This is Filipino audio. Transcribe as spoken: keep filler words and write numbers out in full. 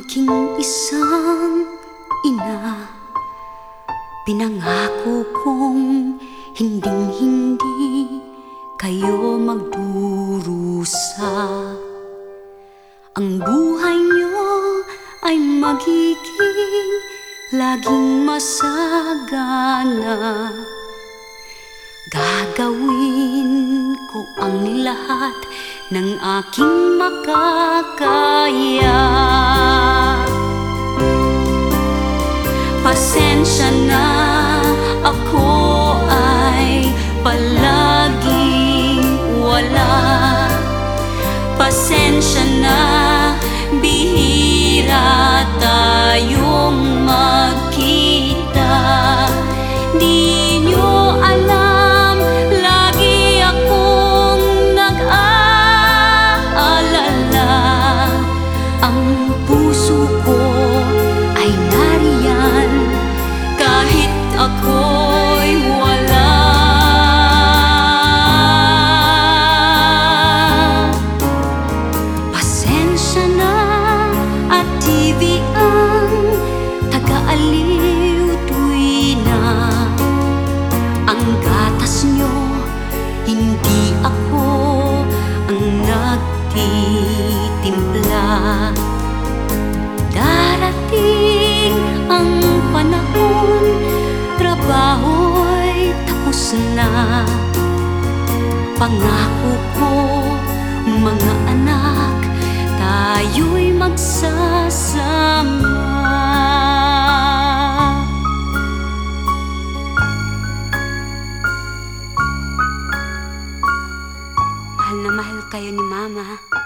aking isang ina, pinangako kong hinding-hindi kayo magdurusa. Ang buhay niyo ay magiging laging masagana. Gagawin ko ang lahat ng aking makakaya. Pasensya na, ako ay palaging wala. Pasensya na, bihira tayong magkita. Di nyo alam, lagi akong nag-aalala. Ang puso ko ay nariyan kahit ako'y wala. Pasensya na at T V ang taga-aliw tuwina. Ang gatas nyo, hindi ako ang nagtitimpla. Darating ang panahon, trabaho'y tapos na. Pangako ko, mga anak, tayo'y magsasama. Mahal na mahal kayo ni Mama.